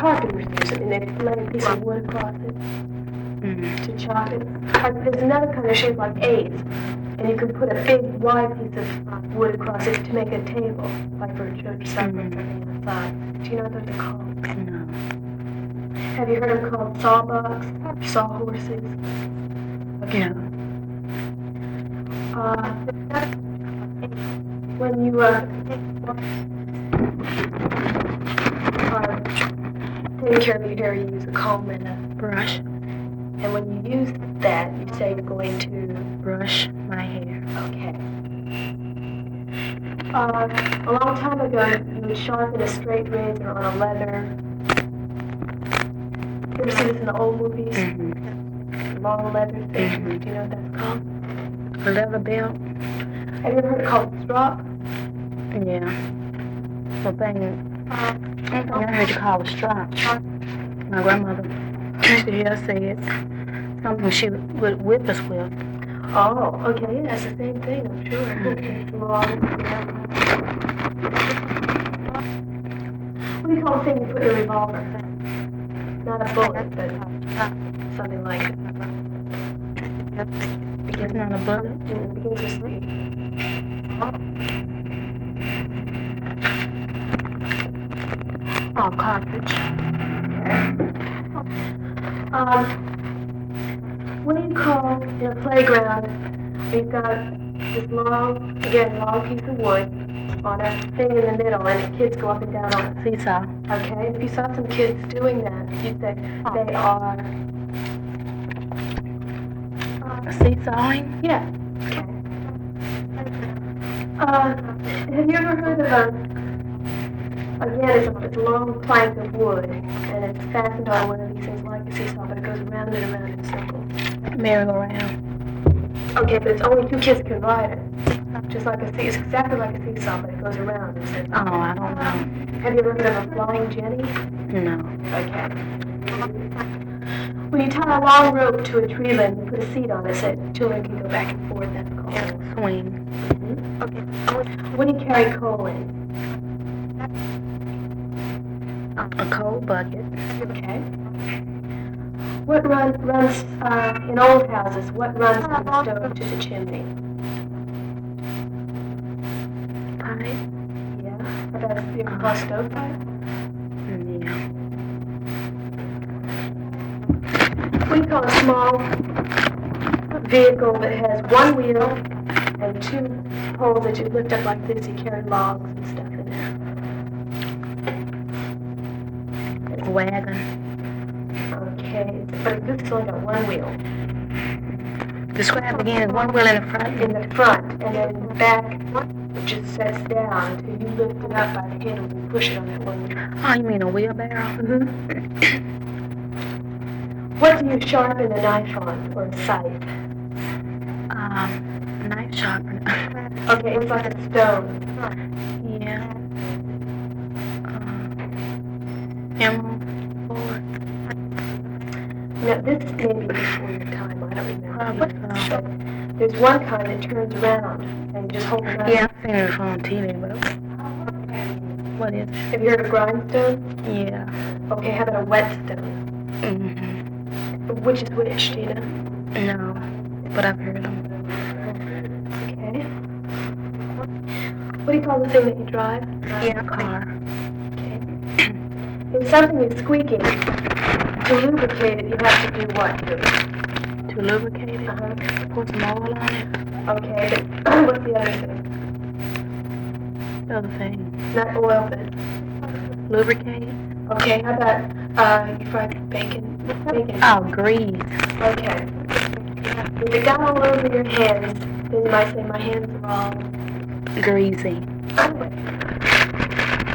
carpenters use it, and they lay a piece of wood across it to chop it. There's another kind of shape like A's, and you can put a big wide piece of wood across it to make a table, like for a church supper or something outside. Do you know what those are called? No. Have you heard them called sawbucks, sawhorses? Okay. No. When you are taking care of your hair, you use a comb and a Brush. and when you use that, you say you're going to Brush my hair. okay. A long time ago, you would sharpen a straight razor on a leather. You ever see this in the old movies? Long leather thing. Do you know what that's called? A leather belt. Have you ever heard it called a strop? Yeah. Well, I heard you call a strap. My grandmother used to hear us say it's something she would whip us with. Oh, okay, that's the same thing, I'm sure. It's long. What do you call the thing you put in a revolver? Not a bullet, but something like it. It's not a bullet. It begins with C. Oh, cartridge. What do you call in a playground? You've got this long piece of wood on a thing in the middle, and the kids go up and down on it. Seesaw. Okay, if you saw some kids doing that, you'd say they are. Seesawing? Yeah. Okay. Have you ever heard of again, it's a long plank of wood, and it's fastened on one of these things like a seesaw, but it goes around and around in circles. Merry-go-round. Okay, but it's only two kids can ride it. Just like it's exactly like a seesaw, but it goes around. Oh, I don't know. Have you ever heard of a flying jenny? No. Okay. When you tie a long rope to a tree limb, you put a seat on it so children can go back and forth. That's called Yeah, swing. Okay. What do you carry coal in? A coal bucket. Okay. What runs in old houses? What runs from the stove to the chimney? Pipe. Yeah. That's you ever call stovepipe? Yeah. What do you call a small vehicle that has one wheel and two poles that you lift up like this? You carry logs and stuff in it. A wagon. Okay, but this has only got one wheel. Describe again. One wheel in the front. In the front, and then in the back, it just sets down until you lift it up by the handle and push it on that one wheel. Oh, you mean a wheelbarrow? What do you sharpen a knife on, or a scythe? Knife sharpener. Okay, it's like a stone. Yeah. Emerald. Now, this may be before your time, I don't remember. Probably so. There's one kind that turns around, and you just hold it up. Yeah, I've seen it on TV, but what is it? Have you heard of grindstone? Yeah. Okay, how about a whetstone? Which is which, do you know? No, but I've heard them. Okay. What do you call the thing that you drive? Yeah, a car. Okay. If something is squeaking, to lubricate it, you have to do what? To lubricate it? Put some oil on it. Okay, but what's the other thing? The other thing. Not oil, but... Lubricate it? Okay, how about you fry bacon? Oh, grease. Okay. If it got all over your hands, then you might say, my hands are all... Greasy.